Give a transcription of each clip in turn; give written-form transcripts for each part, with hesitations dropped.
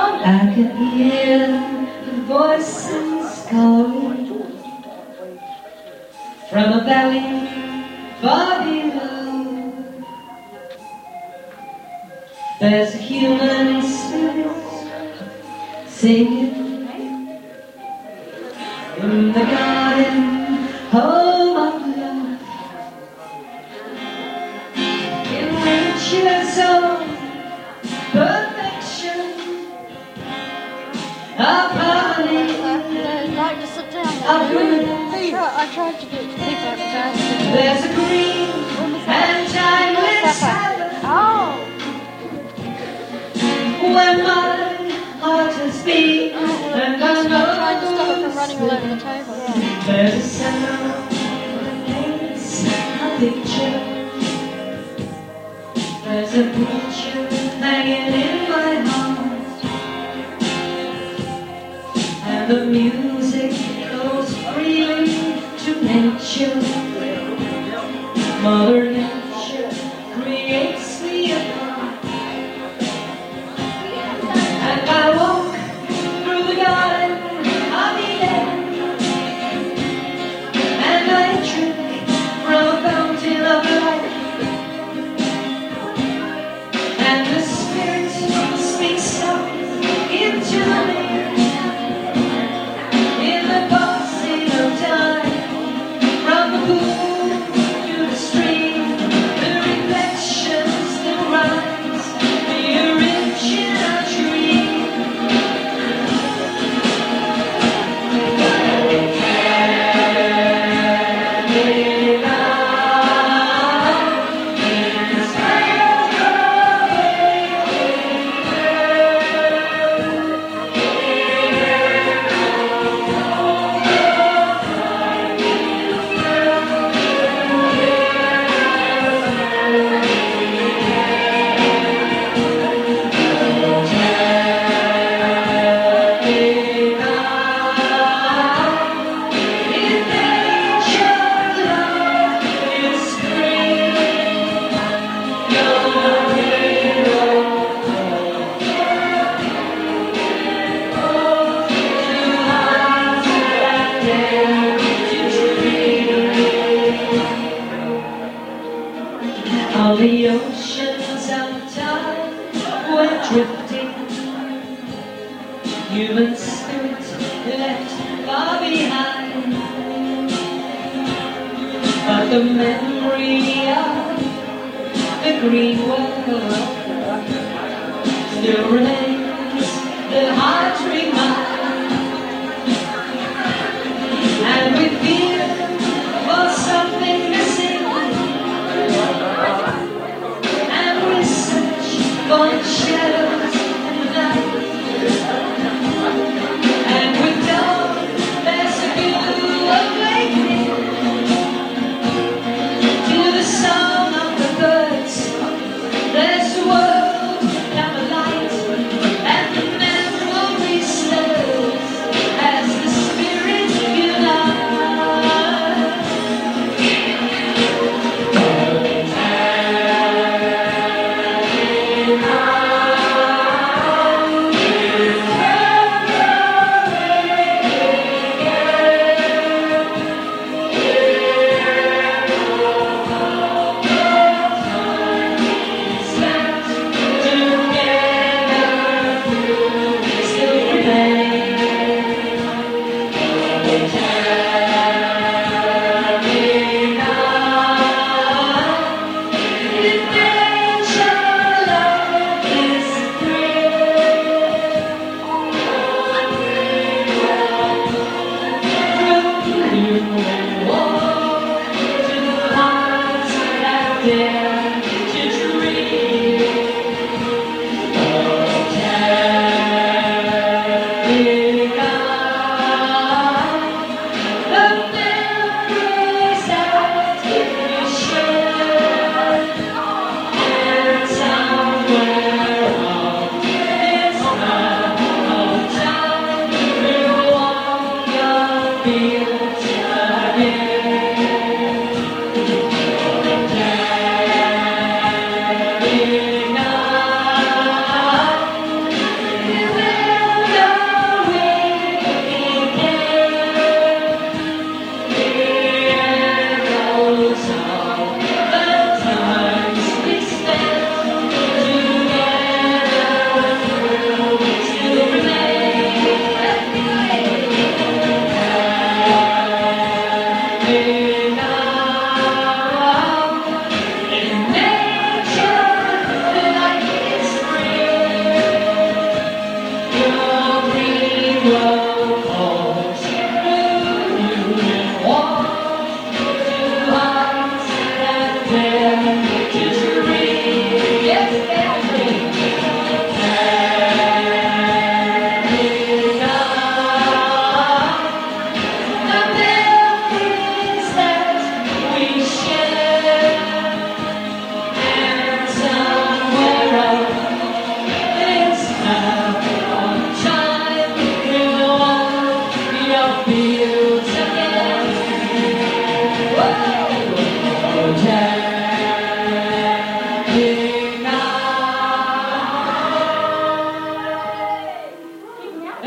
I can hear the voices calling from a valley far below. There's a human spirit singing in the garden home of love, in nature's own perfection of harmony. Like to sit down. I tried to get people at the dance. There's a green and timeless silence. Oh. When my heart has beat and I know trying to stop it from running all over the table. there's a sound that paints a picture. There's a picture hanging in my heart, and the music goes freely to nature. Mother Nature creates me apart, and I walk through the garden of Eden, and I drink from a fountain of life, and the Spirit speaks up into me in the passing of time. From the pool to the stream, the reflections that rise, the original dream. All the oceans of time were drifting, human spirit left far behind, but the memory of the green world still remains, the heart reminds, and we feel for something missing. For shadows in the night, and with dawn there's a new awakening to the song of the birds. There's a world and a light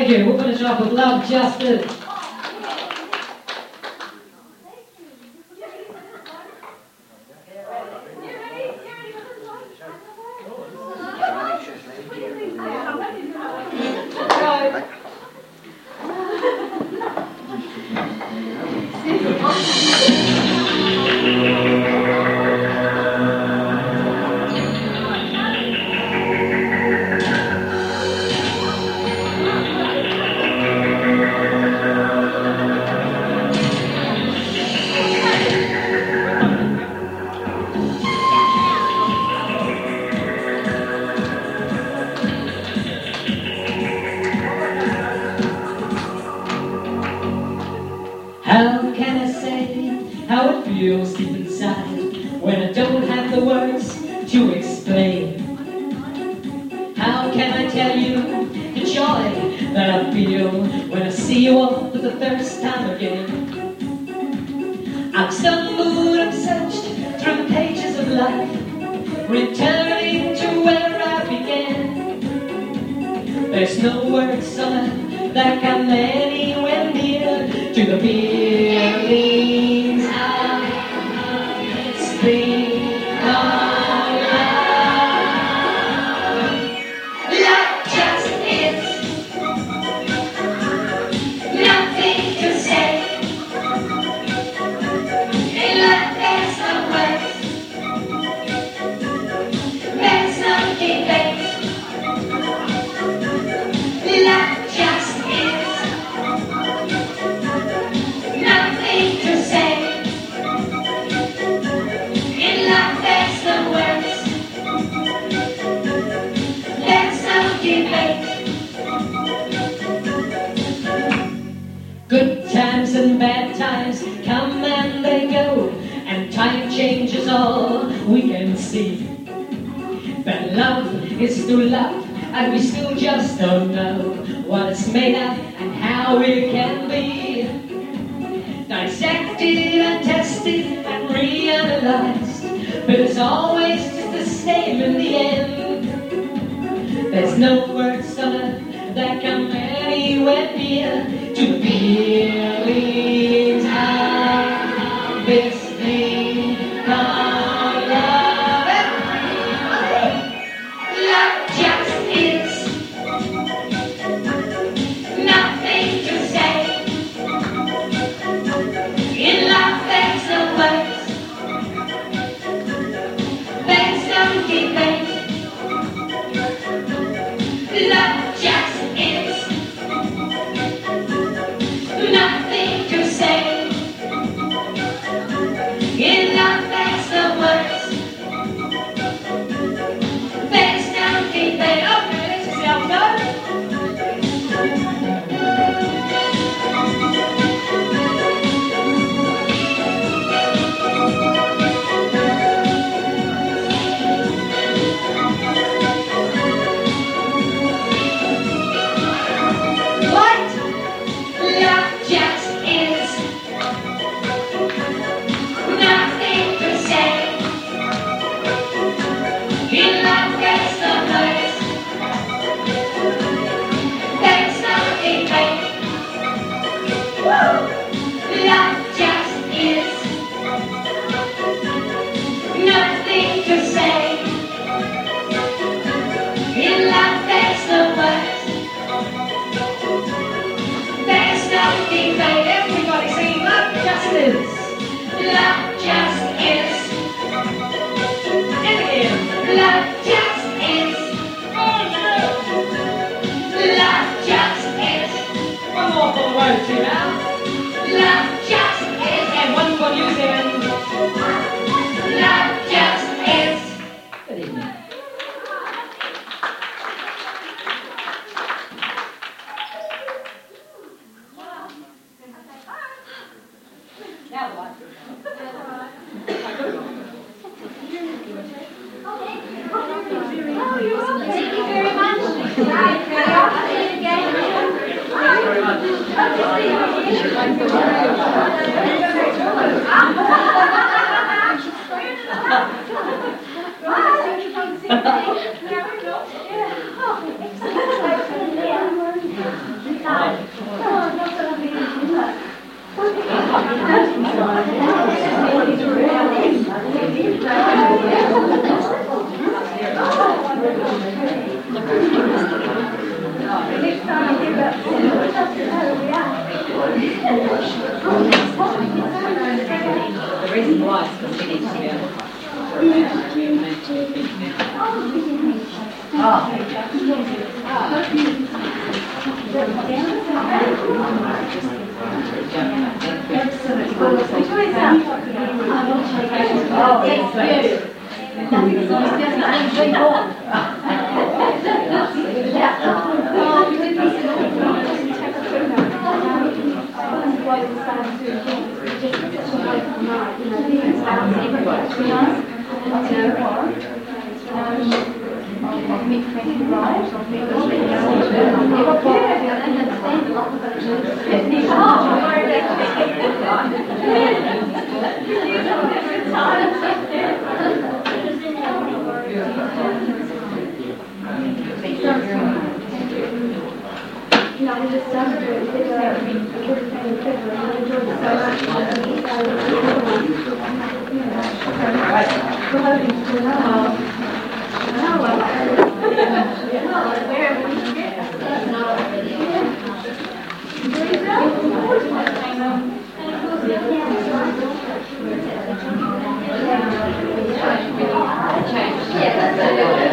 Thank you. We'll finish off with Love Justice. How can I say how it feels deep inside when I don't have the words to explain? How can I tell you the joy that I feel when I see you all for the first time again? I've stumbled and searched through the pages of life, returning to where I began. There's no words on that come anywhere near to the feelings I speak of love. Love just is nothing to say. In love there's no words, there's no debate. Love just is nothing to say. In love there's no words, there's no debate. Good times and bad times come and they go, and time changes all we can see. But love is through love, and we still just don't know what it's made of and how it can be. Dissected and tested and reanalyzed, but it's always just the same in the end. There's no words on earth that come anywhere near to the feelings of this thing called love. Love just is nothing to say. In love there's no words, there's no debate. Love just is nothing to say. In love there's no words, there's no debate. Okay, let's see how it goes. What? Love just is nothing to say. In love there's no words, there's no debate. Woo! Love just is nothing to say. In love there's no words, there's no debate. Everybody sing love just is. Love just is. And again. Love just is. Love just is. One more for the road to now. Love just is. And one for you then. Love just is. Good evening. Now what? Thank you very much. Yeah. nice because we need to be able Yeah, that's